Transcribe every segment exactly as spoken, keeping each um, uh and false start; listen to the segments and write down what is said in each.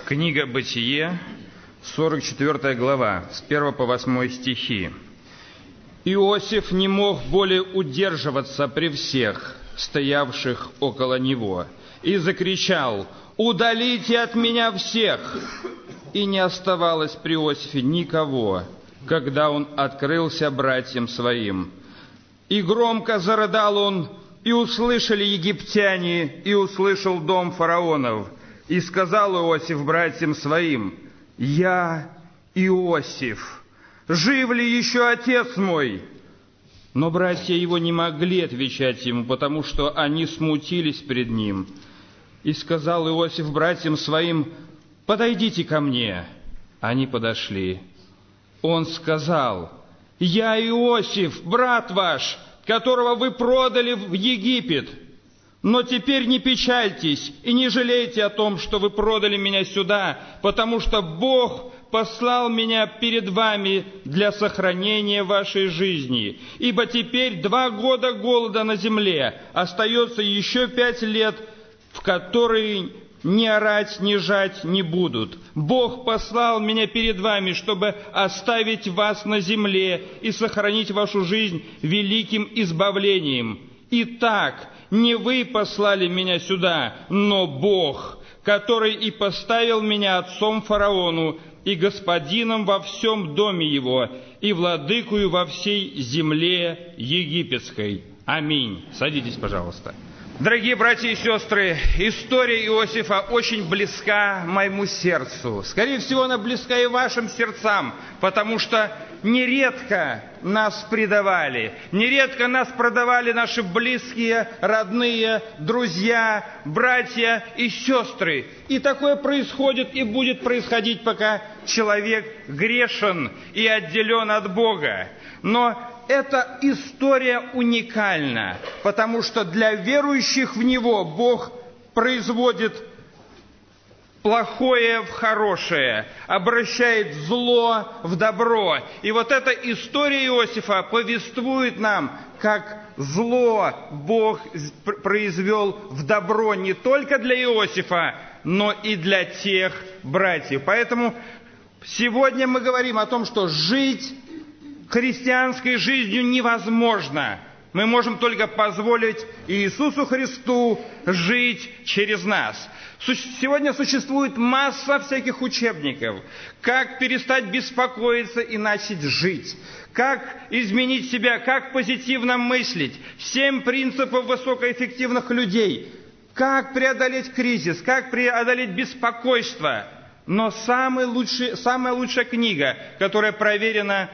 Книга Бытие, сорок четвёртая глава, с первого по восьмой стихи. Иосиф не мог более удерживаться при всех, стоявших около него, и закричал: «Удалите от меня всех!» И не оставалось при Иосифе никого, когда он открылся братьям своим. И громко зарыдал он, и услышали египтяне, и услышал дом фараонов. И сказал Иосиф братьям своим: «Я Иосиф, жив ли еще отец мой?» Но братья его не могли отвечать ему, потому что они смутились пред ним. И сказал Иосиф братьям своим: «Подойдите ко мне». Они подошли. Он сказал: «Я Иосиф, брат ваш, которого вы продали в Египет. Но теперь не печальтесь и не жалейте о том, что вы продали меня сюда, потому что Бог послал меня перед вами для сохранения вашей жизни. Ибо теперь два года голода на земле, остается еще пять лет, в которые ни орать, ни жать не будут. Бог послал меня перед вами, чтобы оставить вас на земле и сохранить вашу жизнь великим избавлением. Итак, не вы послали меня сюда, но Бог, который и поставил меня отцом фараону и господином во всем доме его, и владыкою во всей земле египетской. Аминь». Садитесь, пожалуйста. Дорогие братья и сестры, история Иосифа очень близка моему сердцу. Скорее всего, она близка и вашим сердцам, потому что нередко нас предавали, нередко нас продавали наши близкие, родные, друзья, братья и сестры. И такое происходит и будет происходить, пока человек грешен и отделен от Бога. Но эта история уникальна, потому что для верующих в Него Бог производит плохое в хорошее, обращает зло в добро. И вот эта история Иосифа повествует нам, как зло Бог произвел в добро не только для Иосифа, но и для тех братьев. Поэтому сегодня мы говорим о том, что жить христианской жизнью невозможно. Мы можем только позволить Иисусу Христу жить через нас. Сегодня существует масса всяких учебников. Как перестать беспокоиться и начать жить. Как изменить себя, как позитивно мыслить. Семь принципов высокоэффективных людей. Как преодолеть кризис, как преодолеть беспокойство. Но самый лучший, самая лучшая книга, которая проверена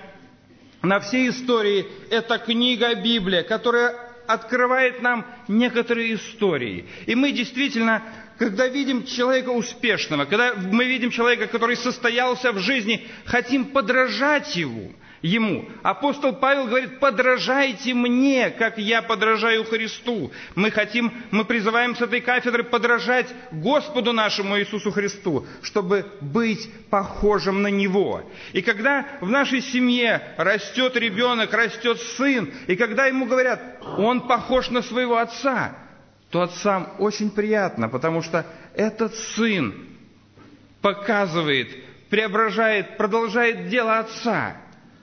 на всей истории, это книга Библия, которая открывает нам некоторые истории. И мы действительно, когда видим человека успешного, когда мы видим человека, который состоялся в жизни, хотим подражать его, ему. Апостол Павел говорит: подражайте мне, как я подражаю Христу. Мы хотим, мы призываем с этой кафедры подражать Господу нашему Иисусу Христу, чтобы быть похожим на Него. И когда в нашей семье растет ребенок, растет сын, и когда ему говорят: он похож на своего отца, то отцам очень приятно, потому что этот сын показывает, преображает, продолжает дело отца.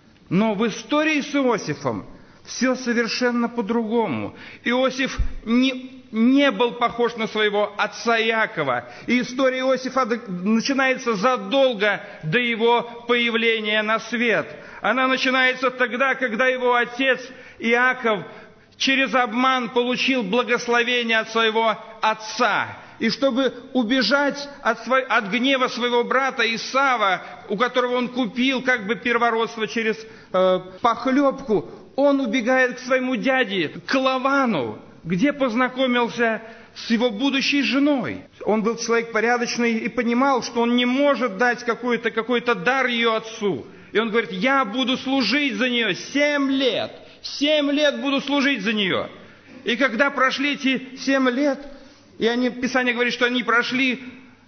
Но в истории с Иосифом все совершенно по-другому. Иосиф не, не был похож на своего отца Иакова. И история Иосифа начинается задолго до его появления на свет. Она начинается тогда, когда его отец Иаков через обман получил благословение от своего отца. И чтобы убежать от, сво... от гнева своего брата Исава, у которого он купил как бы первородство через э, похлебку, он убегает к своему дяде, к Лавану, где познакомился с его будущей женой. Он был человек порядочный и понимал, что он не может дать какой-то, какой-то дар ее отцу. И он говорит: я буду служить за нее семь лет. Семь лет буду служить за нее. И когда прошли эти семь лет, и они, Писание говорит, что они прошли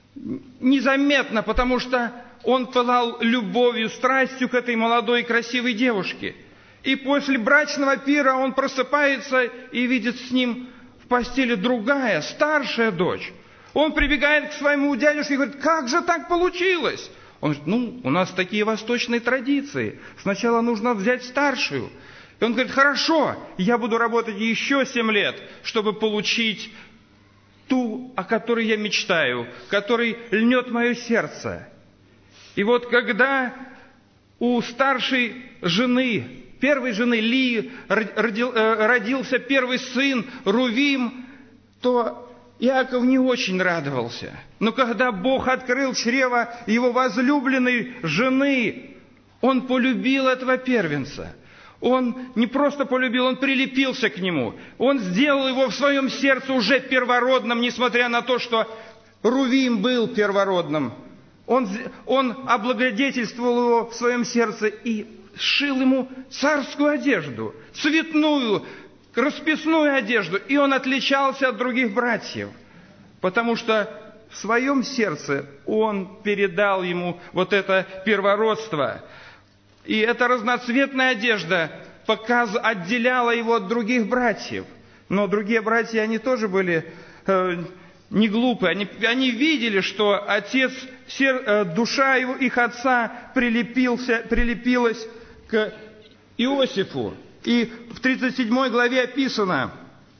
незаметно, потому что он пылал любовью, страстью к этой молодой красивой девушке. И после брачного пира он просыпается и видит с ним в постели другая, старшая дочь. Он прибегает к своему дядюшке и говорит: как же так получилось? Он говорит: ну, у нас такие восточные традиции. Сначала нужно взять старшую. И он говорит: хорошо, я буду работать еще семь лет, чтобы получить ту, о которой я мечтаю, которой льнет мое сердце. И вот когда у старшей жены, первой жены Лии, родил, родился первый сын Рувим, то Иаков не очень радовался. Но когда Бог открыл чрево его возлюбленной жены, он полюбил этого первенца. Он не просто полюбил, он прилепился к нему. Он сделал его в своем сердце уже первородным, несмотря на то, что Рувим был первородным. Он, он облагодетельствовал его в своем сердце и сшил ему царскую одежду, цветную, расписную одежду. И он отличался от других братьев, потому что в своем сердце он передал ему вот это первородство. И эта разноцветная одежда показ... отделяла его от других братьев. Но другие братья, они тоже были э, не глупые. Они, они видели, что отец, сер... э, душа его, их отца прилепился, прилепилась к Иосифу. И в тридцать седьмой главе описано: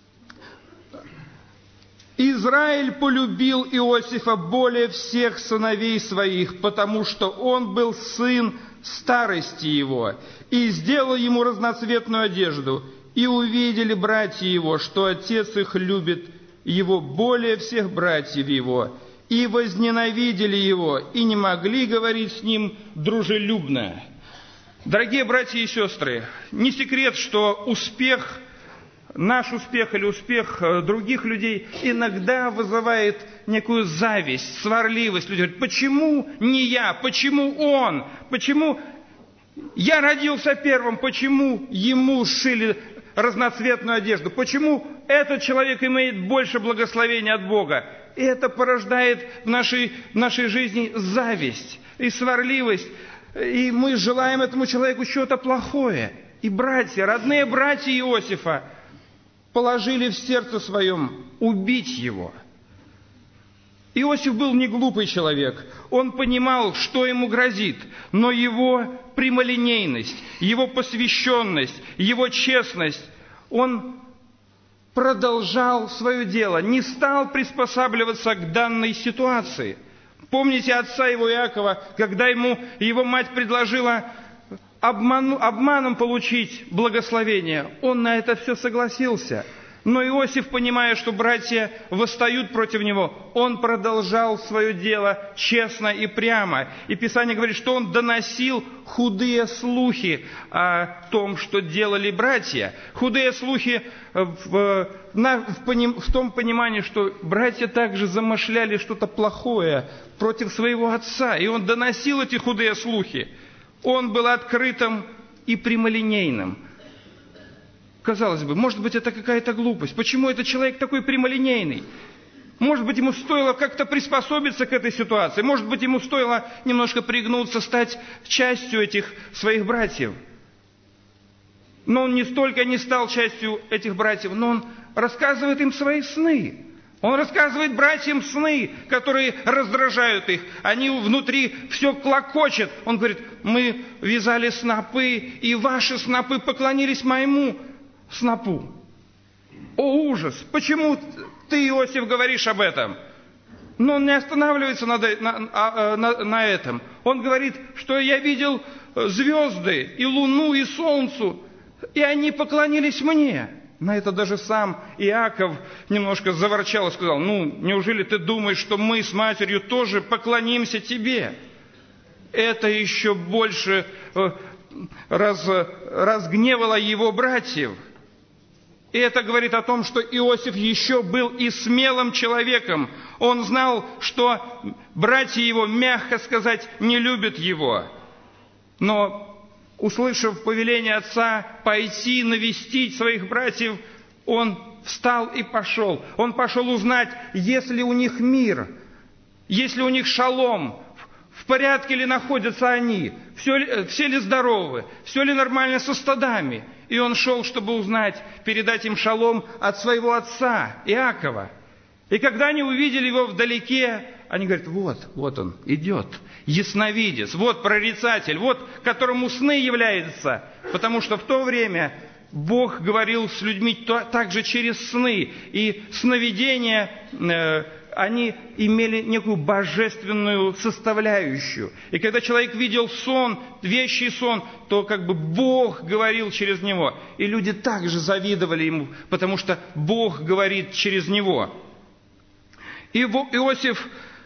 Израиль полюбил Иосифа более всех сыновей своих, потому что он был сын старости его, и сделал ему разноцветную одежду. И увидели братья его, что отец их любит его более всех братьев его, и возненавидели его, и не могли говорить с ним дружелюбно. Дорогие братья и сестры, не секрет, что успех, наш успех или успех других людей иногда вызывает некую зависть, сварливость. Люди говорят: почему не я, почему он, почему я родился первым, почему ему сшили разноцветную одежду, почему этот человек имеет больше благословения от Бога. И это порождает в нашей, в нашей жизни зависть и сварливость. И мы желаем этому человеку чего-то плохое. И братья, родные братья Иосифа, положили в сердце своем убить его. Иосиф был не глупый человек. Он понимал, что ему грозит. Но его прямолинейность, его посвященность, его честность, он продолжал свое дело, не стал приспосабливаться к данной ситуации. Помните отца его Иакова, когда ему его мать предложила обману, обманом получить благословение? Он на это все согласился. Но Иосиф, понимая, что братья восстают против него, он продолжал свое дело честно и прямо. И Писание говорит, что он доносил худые слухи о том, что делали братья. Худые слухи в, на, в, поним, в том понимании, что братья также замышляли что-то плохое против своего отца. И он доносил эти худые слухи. Он был открытым и прямолинейным. Казалось бы, может быть, это какая-то глупость. Почему этот человек такой прямолинейный? Может быть, ему стоило как-то приспособиться к этой ситуации. Может быть, ему стоило немножко пригнуться, стать частью этих своих братьев. Но он не столько не стал частью этих братьев, но он рассказывает им свои сны. Он рассказывает братьям сны, которые раздражают их. Они внутри все клокочет. Он говорит: мы вязали снопы, и ваши снопы поклонились моему снопу. О, ужас! Почему ты, Иосиф, говоришь об этом? Но он не останавливается на, на, на, на этом. Он говорит, что я видел звезды, и луну, и солнцу, и они поклонились мне. На это даже сам Иаков немножко заворчал и сказал: ну, неужели ты думаешь, что мы с матерью тоже поклонимся тебе? Это еще больше раз, разгневало его братьев. И это говорит о том, что Иосиф еще был и смелым человеком. Он знал, что братья его, мягко сказать, не любят его. Но, услышав повеление отца пойти навестить своих братьев, он встал и пошел. Он пошел узнать, есть ли у них мир, есть ли у них шалом, в порядке ли находятся они, все, все ли здоровы, все ли нормально со стадами. И он шел, чтобы узнать, передать им шалом от своего отца Иакова. И когда они увидели его вдалеке, они говорят: вот, вот он идет, ясновидец, вот прорицатель, вот которому сны являются. Потому что в то время Бог говорил с людьми также через сны. И сновидения, э, они имели некую божественную составляющую. И когда человек видел сон, вещий сон, то как бы Бог говорил через него. И люди также завидовали ему, потому что Бог говорит через него. И Иосиф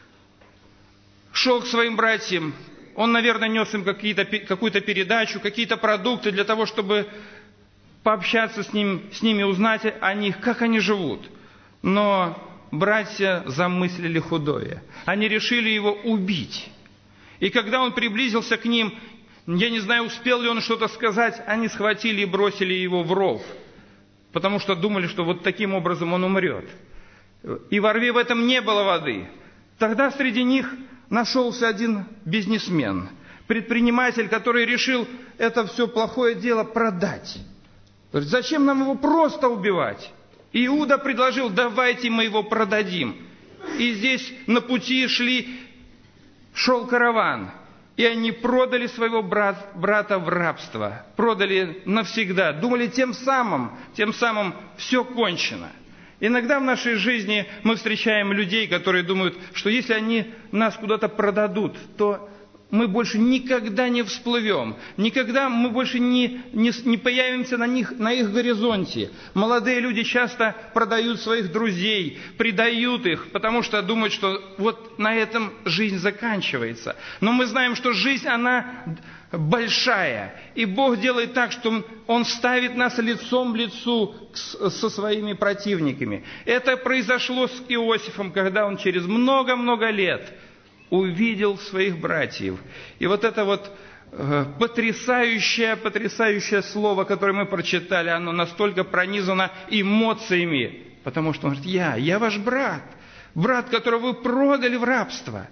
шел к своим братьям. Он, наверное, нес им какие-то, какую-то передачу, какие-то продукты для того, чтобы пообщаться с, ним, с ними, узнать о них, как они живут. Но братья замыслили худое. Они решили его убить. И когда он приблизился к ним, я не знаю, успел ли он что-то сказать, они схватили и бросили его в ров. Потому что думали, что вот таким образом он умрет. И во рве в этом не было воды. Тогда среди них нашелся один бизнесмен, предприниматель, который решил это все плохое дело продать. Говорит: зачем нам его просто убивать? Иуда предложил: давайте мы его продадим. И здесь на пути шли, шел караван. И они продали своего брат, брата в рабство. Продали навсегда. Думали, тем самым, тем самым все кончено. Иногда в нашей жизни мы встречаем людей, которые думают, что если они нас куда-то продадут, то мы больше никогда не всплывем, никогда мы больше не, не, не появимся на, них, на их горизонте. Молодые люди часто продают своих друзей, предают их, потому что думают, что вот на этом жизнь заканчивается. Но мы знаем, что жизнь, она большая, и Бог делает так, что Он ставит нас лицом к лицу со своими противниками. Это произошло с Иосифом, когда он через много-много лет увидел своих братьев. И вот это вот э, потрясающее, потрясающее слово, которое мы прочитали, оно настолько пронизано эмоциями, потому что он говорит: я, я ваш брат, брат, которого вы продали в рабство.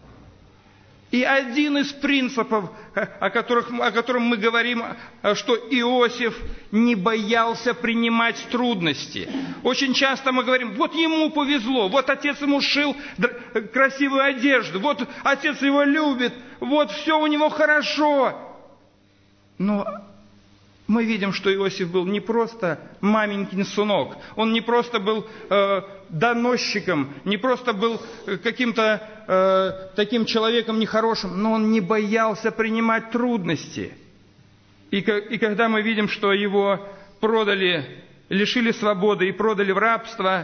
И один из принципов, о, которых, о котором мы говорим, что Иосиф не боялся принимать трудности. Очень часто мы говорим: вот ему повезло, вот отец ему шил красивую одежду, вот отец его любит, вот все у него хорошо. Но мы видим, что Иосиф был не просто маменькин сынок, он не просто был э, доносчиком, не просто был каким-то э, таким человеком нехорошим, но он не боялся принимать трудности. И, и когда мы видим, что его продали, лишили свободы и продали в рабство,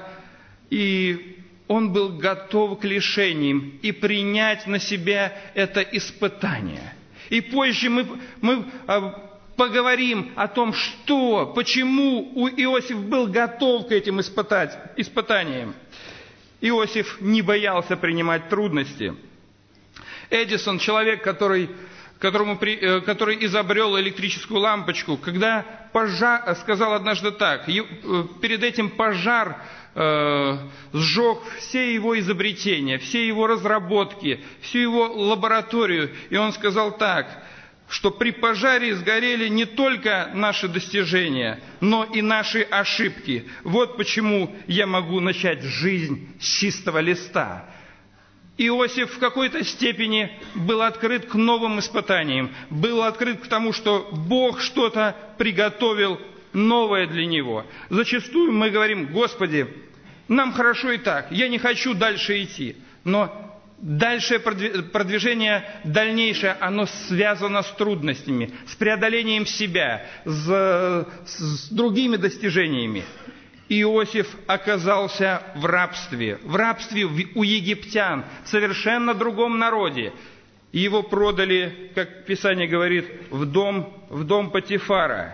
и он был готов к лишениям и принять на себя это испытание. И позже мы... мы поговорим о том, что, почему Иосиф был готов к этим испытать, испытаниям. Иосиф не боялся принимать трудности. Эдисон, человек, который, которому, который изобрел электрическую лампочку, когда пожар, сказал однажды так: перед этим пожар э, сжег все его изобретения, все его разработки, всю его лабораторию. И он сказал так, что при пожаре сгорели не только наши достижения, но и наши ошибки. Вот почему я могу начать жизнь с чистого листа. Иосиф в какой-то степени был открыт к новым испытаниям, был открыт к тому, что Бог что-то приготовил новое для него. Зачастую мы говорим: Господи, нам хорошо и так, я не хочу дальше идти. Но дальшее продвижение, дальнейшее, оно связано с трудностями, с преодолением себя, с, с другими достижениями. Иосиф оказался в рабстве, в рабстве у египтян, в совершенно другом народе. Его продали, как Писание говорит, в дом, в дом Потифара.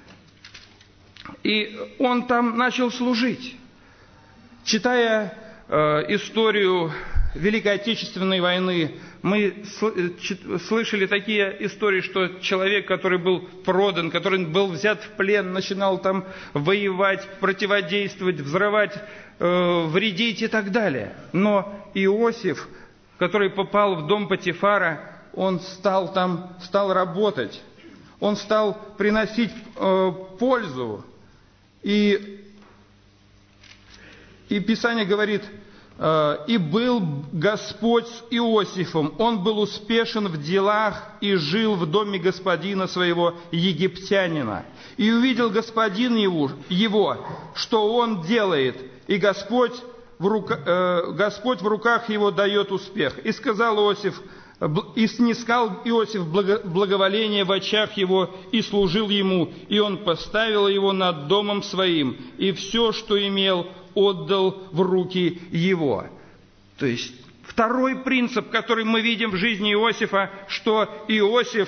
И он там начал служить. Читая э, историю Великой Отечественной войны, мы слышали такие истории, что человек, который был продан, который был взят в плен, начинал там воевать, противодействовать, взрывать, э, вредить и так далее. Но Иосиф, который попал в дом Потифара, он стал там, стал работать, он стал приносить э, пользу. И, и Писание говорит, И был Господь с Иосифом. Он был успешен в делах и жил в доме господина своего египтянина. И увидел господин его, его что он делает, и Господь в, рука, э, Господь в руках его дает успех. И сказал Иосиф, и снискал Иосиф благоволение в очах его, и служил ему, и он поставил его над домом своим, и все, что имел, отдал в руки его. То есть второй принцип, который мы видим в жизни Иосифа, что Иосиф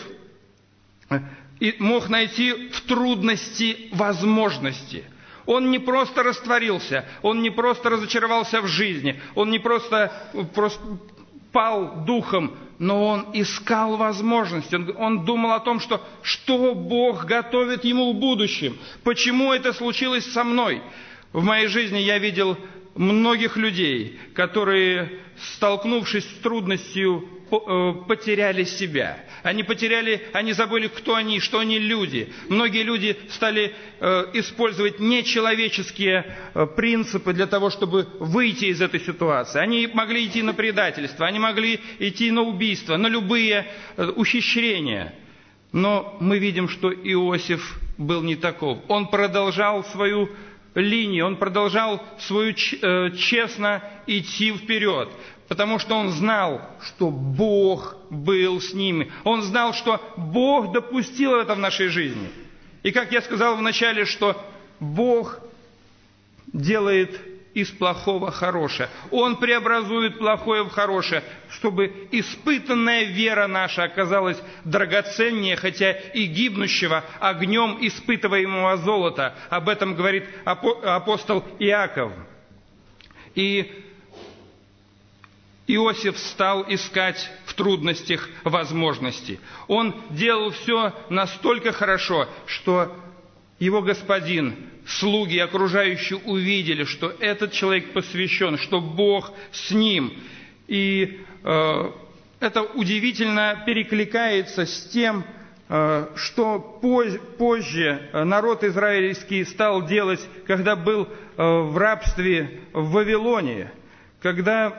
мог найти в трудности возможности. Он не просто растворился, он не просто разочаровался в жизни, он не просто, просто пал духом, но он искал возможности. Он, он думал о том, что, что Бог готовит ему в будущем. Почему это случилось со мной? В моей жизни я видел многих людей, которые, столкнувшись с трудностью, потеряли себя. Они потеряли, они забыли, кто они, что они люди. Многие люди стали использовать нечеловеческие принципы для того, чтобы выйти из этой ситуации. Они могли идти на предательство, они могли идти на убийство, на любые ухищрения. Но мы видим, что Иосиф был не таков. Он продолжал свою линии, он продолжал свою честно идти вперед, потому что он знал, что Бог был с ними. Он знал, что Бог допустил это в нашей жизни. И как я сказал вначале, что Бог делает из плохого хорошее. Он преобразует плохое в хорошее, чтобы испытанная вера наша оказалась драгоценнее, хотя и гибнущего огнем испытываемого золота. Об этом говорит апостол Иаков. И Иосиф стал искать в трудностях возможности. Он делал все настолько хорошо, что его господин, слуги, окружающие увидели, что этот человек посвящен, что Бог с ним. И э, это удивительно перекликается с тем, э, что поз, позже народ израильский стал делать, когда был э, в рабстве в Вавилоне, когда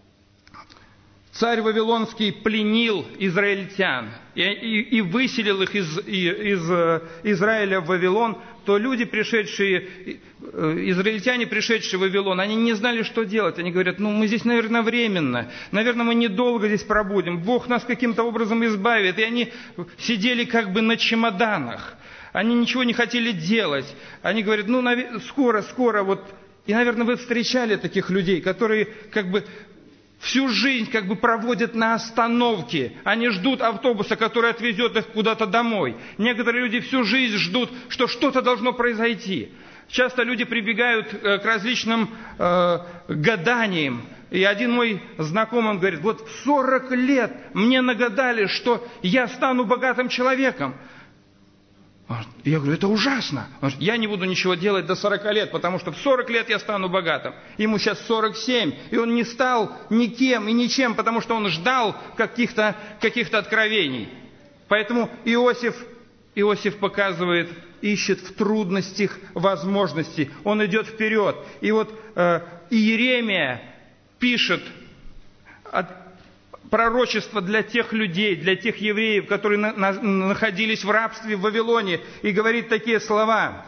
царь Вавилонский пленил израильтян и, и, и выселил их из, из Израиля в Вавилон, то люди, пришедшие, израильтяне, пришедшие в Вавилон, они не знали, что делать. Они говорят, ну мы здесь, наверное, временно, наверное, мы недолго здесь пробудем, Бог нас каким-то образом избавит. И они сидели как бы на чемоданах, они ничего не хотели делать. Они говорят, ну скоро, скоро, вот. И, наверное, вы встречали таких людей, которые как бы всю жизнь как бы проводят на остановке. Они ждут автобуса, который отвезет их куда-то домой. Некоторые люди всю жизнь ждут, что что-то должно произойти. Часто люди прибегают к различным э, гаданиям. И один мой знакомый, он говорит, вот в сорок лет мне нагадали, что я стану богатым человеком. Я говорю, это ужасно. Он говорит, я не буду ничего делать до сорока лет, потому что в сорок лет я стану богатым. Ему сейчас сорок семь, и он не стал никем и ничем, потому что он ждал каких-то, каких-то откровений. Поэтому Иосиф, Иосиф показывает, ищет в трудностях возможности. Он идет вперед. И вот э, Иеремия пишет от пророчество для тех людей, для тех евреев, которые на, на, находились в рабстве в Вавилоне, и говорит такие слова.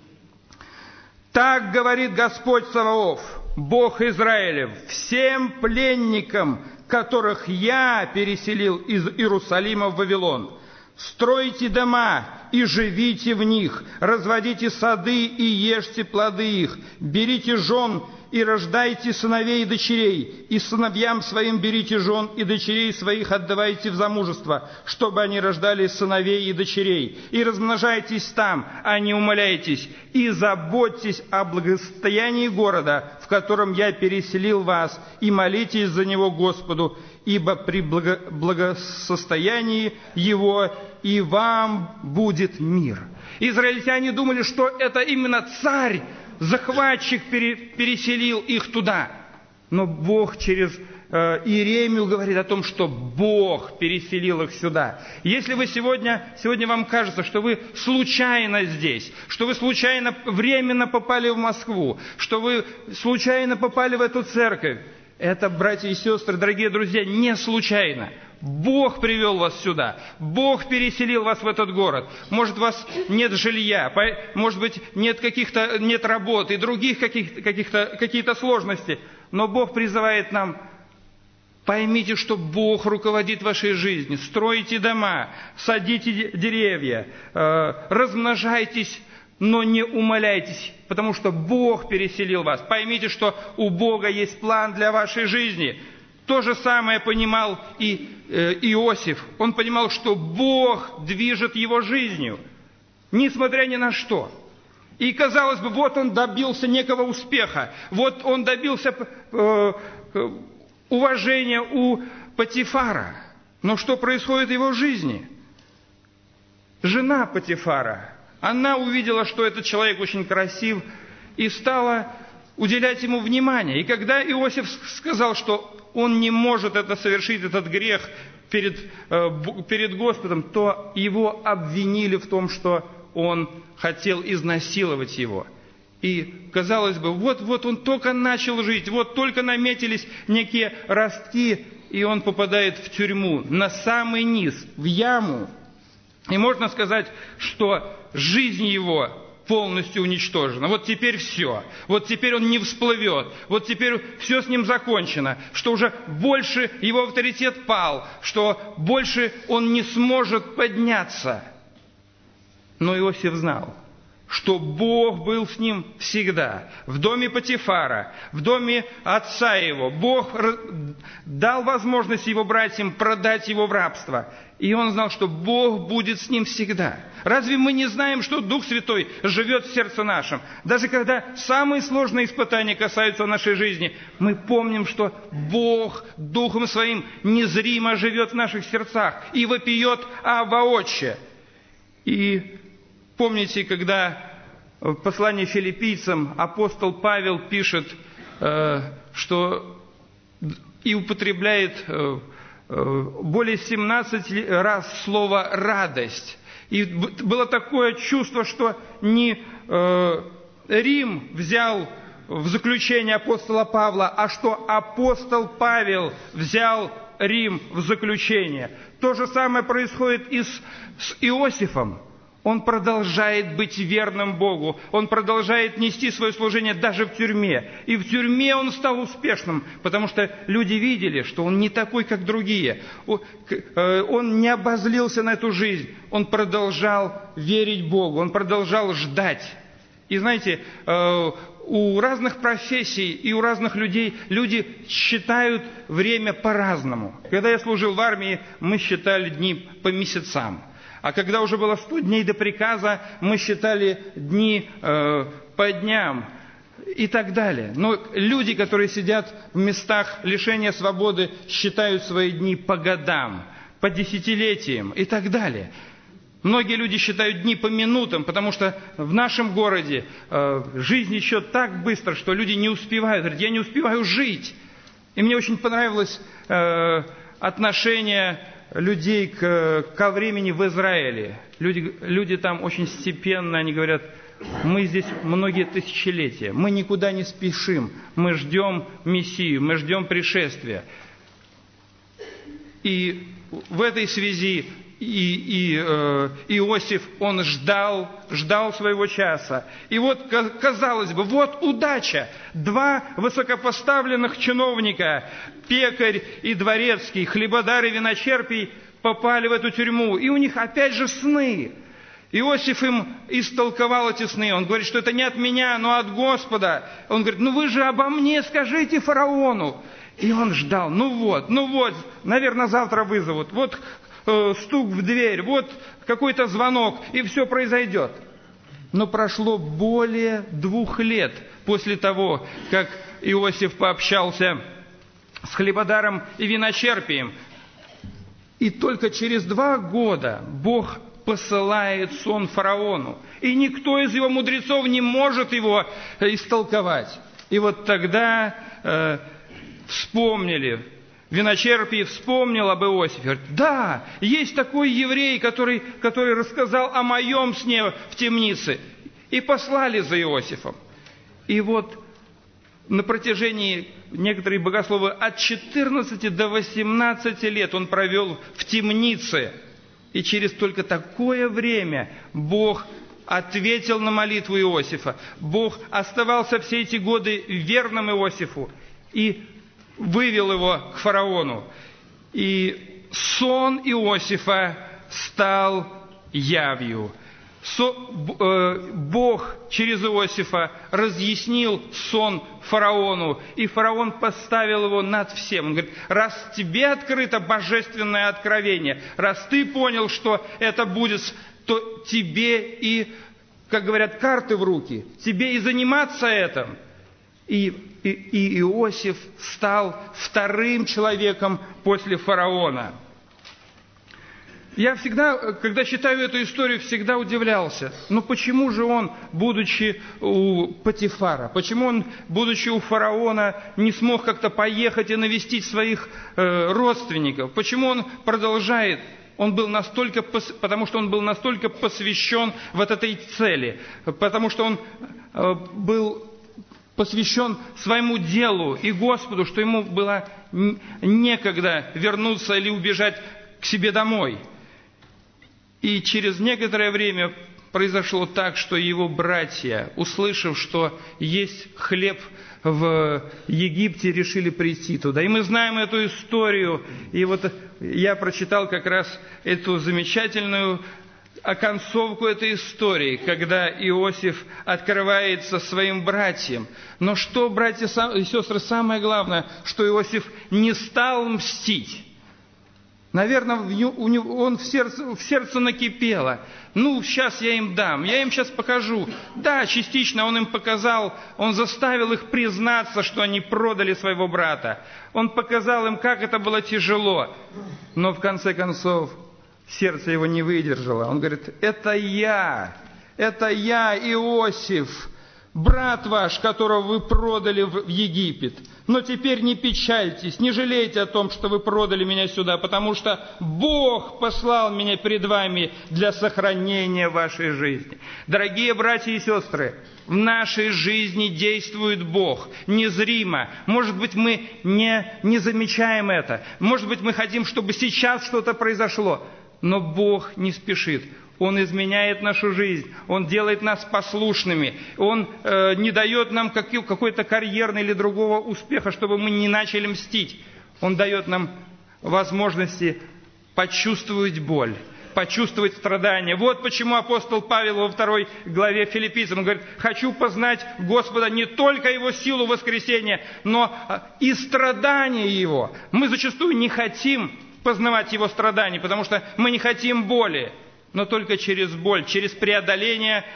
«Так говорит Господь Саваоф, Бог Израилев, всем пленникам, которых я переселил из Иерусалима в Вавилон. Стройте дома и живите в них, разводите сады и ешьте плоды их, берите жен и рождайте сыновей и дочерей, и сыновьям своим берите жен и дочерей своих отдавайте в замужество, чтобы они рождали сыновей и дочерей. И размножайтесь там, а не умаляйтесь, и заботьтесь о благосостоянии города, в котором я переселил вас, и молитесь за него Господу, ибо при благо... благосостоянии его и вам будет мир». Израильтяне думали, что это именно царь, захватчик переселил их туда. Но Бог через э, Иеремию говорит о том, что Бог переселил их сюда. Если вы сегодня, сегодня вам кажется, что вы случайно здесь, что вы случайно временно попали в Москву, что вы случайно попали в эту церковь, это, братья и сестры, дорогие друзья, не случайно. Бог привел вас сюда. Бог переселил вас в этот город. Может, у вас нет жилья, может быть, нет каких-то, нет работы, других каких-то, каких-то, какие-то сложности. Но Бог призывает нам: поймите, что Бог руководит вашей жизнью. Стройте дома, садите деревья, размножайтесь, но не умаляйтесь, потому что Бог переселил вас. Поймите, что у Бога есть план для вашей жизни. То же самое понимал и Иосиф. Он понимал, что Бог движет его жизнью, несмотря ни на что. И, казалось бы, вот он добился некого успеха, вот он добился э, уважения у Потифара. Но что происходит в его жизни? Жена Потифара, она увидела, что этот человек очень красив, и стала уделять ему внимание. И когда Иосиф сказал, что он не может это совершить, этот грех перед, э, перед Господом, то его обвинили в том, что он хотел изнасиловать его. И, казалось бы, вот-вот он только начал жить, вот только наметились некие ростки, и он попадает в тюрьму, на самый низ, в яму. И можно сказать, что жизнь его полностью уничтожена. Вот теперь все. Вот теперь он не всплывет. Вот теперь все с ним закончено. Что уже больше его авторитет пал. Что больше он не сможет подняться. Но Иосиф знал, что Бог был с ним всегда. В доме Потифара, в доме отца его. Бог дал возможность его братьям продать его в рабство. И он знал, что Бог будет с ним всегда. Разве мы не знаем, что Дух Святой живет в сердце нашем? Даже когда самые сложные испытания касаются нашей жизни, мы помним, что Бог Духом Своим незримо живет в наших сердцах и вопиет «Авва, Отче». И помните, когда в послании филиппийцам апостол Павел пишет, что и употребляет более семнадцати раз слово «радость». И было такое чувство, что не Рим взял в заключение апостола Павла, а что апостол Павел взял Рим в заключение. То же самое происходит и с, с Иосифом. Он продолжает быть верным Богу. Он продолжает нести свое служение даже в тюрьме. И в тюрьме он стал успешным, потому что люди видели, что он не такой, как другие. Он не обозлился на эту жизнь. Он продолжал верить Богу. Он продолжал ждать. И знаете, у разных профессий и у разных людей люди считают время по-разному. Когда я служил в армии, мы считали дни по месяцам. А когда уже было сто дней до приказа, мы считали дни э, по дням и так далее. Но люди, которые сидят в местах лишения свободы, считают свои дни по годам, по десятилетиям и так далее. Многие люди считают дни по минутам, потому что в нашем городе э, жизнь идет так быстро, что люди не успевают. Говорят, я не успеваю жить. И мне очень понравилось э, отношение людей к, ко времени в Израиле. Люди, люди там очень степенно, они говорят, мы здесь многие тысячелетия, мы никуда не спешим, мы ждем Мессию, мы ждем пришествия. И в этой связи и, и, э, Иосиф, он ждал, ждал своего часа. И вот, казалось бы, вот удача. Два высокопоставленных чиновника, пекарь и дворецкий, хлебодар и виночерпий, попали в эту тюрьму. И у них опять же сны. Иосиф им истолковал эти сны. Он говорит, что это не от меня, но от Господа. Он говорит, ну вы же обо мне скажите фараону. И он ждал, ну вот, ну вот, наверное, завтра вызовут. Вот стук в дверь, вот какой-то звонок, и все произойдет. Но прошло более двух лет после того, как Иосиф пообщался с хлебодаром и виночерпием. И только через два года Бог посылает сон фараону. И никто из его мудрецов не может его истолковать. И вот тогда э, вспомнили, виночерпий вспомнил об Иосифе. Говорит, да, есть такой еврей, который, который рассказал о моем сне в темнице. И послали за Иосифом. И вот на протяжении, некоторые богословы, от четырнадцати до восемнадцати лет он провел в темнице. И через только такое время Бог ответил на молитву Иосифа. Бог оставался все эти годы верным Иосифу и вывел его к фараону. И сон Иосифа стал явью. Бог через Иосифа разъяснил сон фараону, и фараон поставил его над всем. Он говорит, раз тебе открыто божественное откровение, раз ты понял, что это будет, то тебе и, как говорят, карты в руки, тебе и заниматься этим. И, и, и Иосиф стал вторым человеком после фараона. Я всегда, когда читаю эту историю, всегда удивлялся. Но почему же он, будучи у Потифара, почему он, будучи у фараона, не смог как-то поехать и навестить своих э, родственников? Почему он продолжает? Он был настолько, потому что он был настолько посвящен вот этой цели, потому что он э, был посвящен своему делу и Господу, что ему было некогда вернуться или убежать к себе домой. И через некоторое время произошло так, что его братья, услышав, что есть хлеб в Египте, решили прийти туда. И мы знаем эту историю. И вот я прочитал как раз эту замечательную оконцовку этой истории, когда Иосиф открывается своим братьям. Но что, братья и сестры, самое главное, что Иосиф не стал мстить. Наверное, у него, он в сердце, в сердце накипело. Ну, сейчас я им дам, я им сейчас покажу. Да, частично он им показал, он заставил их признаться, что они продали своего брата. Он показал им, как это было тяжело. Но в конце концов, сердце его не выдержало. Он говорит, это я, это я, Иосиф, брат ваш, которого вы продали в Египет. Но теперь не печальтесь, не жалейте о том, что вы продали меня сюда, потому что Бог послал меня перед вами для сохранения вашей жизни. Дорогие братья и сестры, в нашей жизни действует Бог незримо. Может быть, мы не, не замечаем это. Может быть, мы хотим, чтобы сейчас что-то произошло. Но Бог не спешит. Он изменяет нашу жизнь, Он делает нас послушными, Он э, не дает нам какой- какой-то карьерный или другого успеха, чтобы мы не начали мстить. Он дает нам возможности почувствовать боль, почувствовать страдания. Вот почему апостол Павел во второй главе Филиппийцам говорит, хочу познать Господа не только Его силу воскресения, но и страдания Его. Мы зачастую не хотим познавать Его страдания, потому что мы не хотим боли. Но только через боль, через преодоление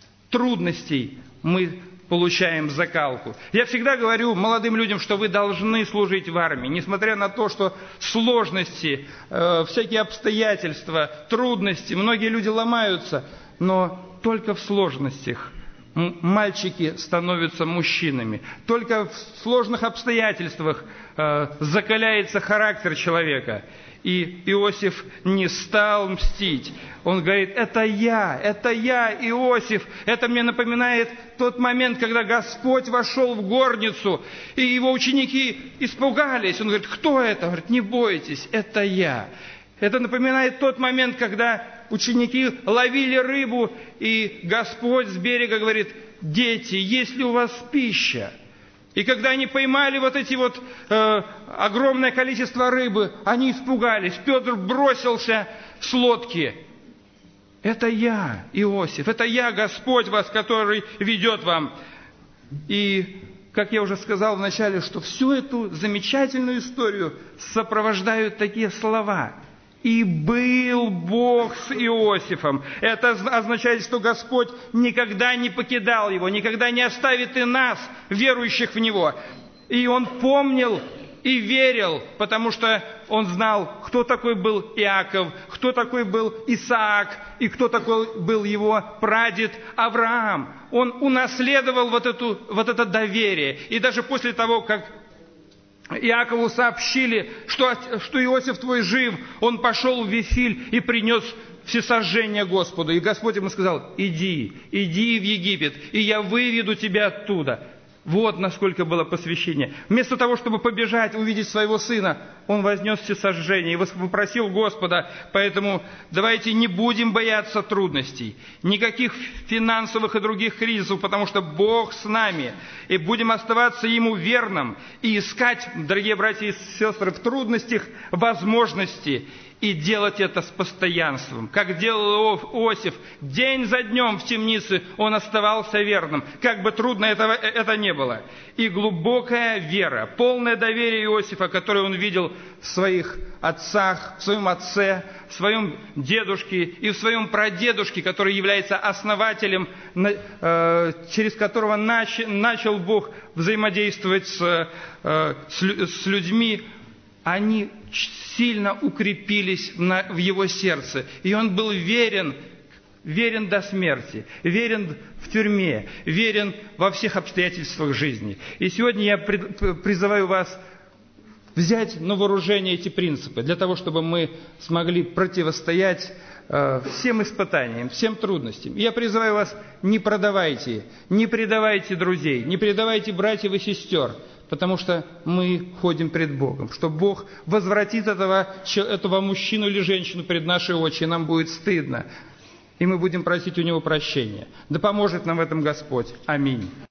трудностей мы получаем закалку. Я всегда говорю молодым людям, что вы должны служить в армии, несмотря на то, что сложности, э, всякие обстоятельства, трудности, многие люди ломаются, но только в сложностях мальчики становятся мужчинами. Только в сложных обстоятельствах э, закаляется характер человека. И Иосиф не стал мстить. Он говорит, это я, это я, Иосиф. Это мне напоминает тот момент, когда Господь вошел в горницу, и его ученики испугались. Он говорит, кто это? Он говорит, не бойтесь, это я. Это напоминает тот момент, когда ученики ловили рыбу, и Господь с берега говорит, дети, есть ли у вас пища? И когда они поймали вот эти вот э, огромное количество рыбы, они испугались. Петр бросился с лодки. Это я, Иосиф, это я, Господь вас, который ведет вам. И, как я уже сказал вначале, что всю эту замечательную историю сопровождают такие слова. И был Бог с Иосифом. Это означает, что Господь никогда не покидал его, никогда не оставит и нас, верующих в Него. И Он помнил и верил, потому что Он знал, кто такой был Иаков, кто такой был Исаак, и кто такой был его прадед Авраам. Он унаследовал вот, эту, вот это доверие. И даже после того, как Иакову сообщили, что, что Иосиф твой жив, он пошел в Вифиль и принес всесожжение Господу. И Господь ему сказал: иди, иди в Египет, и я выведу тебя оттуда. Вот насколько было посвящение. Вместо того, чтобы побежать, увидеть своего сына, он вознес всесожжение и попросил Господа. Поэтому давайте не будем бояться трудностей, никаких финансовых и других кризисов, потому что Бог с нами. И будем оставаться Ему верным и искать, дорогие братья и сестры, в трудностях возможности. И делать это с постоянством. Как делал Иосиф, день за днем в темнице он оставался верным. Как бы трудно это, это не было. И глубокая вера, полное доверие Иосифа, которое он видел в своих отцах, в своем отце, в своем дедушке и в своем прадедушке, который является основателем, через которого начал Бог взаимодействовать с, с людьми, они сильно укрепились в его сердце. И он был верен, верен до смерти, верен в тюрьме, верен во всех обстоятельствах жизни. И сегодня я призываю вас взять на вооружение эти принципы, для того, чтобы мы смогли противостоять всем испытаниям, всем трудностям. И я призываю вас: не продавайте, не предавайте друзей, не предавайте братьев и сестер, потому что мы ходим пред Богом, что Бог возвратит этого, этого мужчину или женщину пред наши очи, и нам будет стыдно, и мы будем просить у Него прощения. Да поможет нам в этом Господь. Аминь.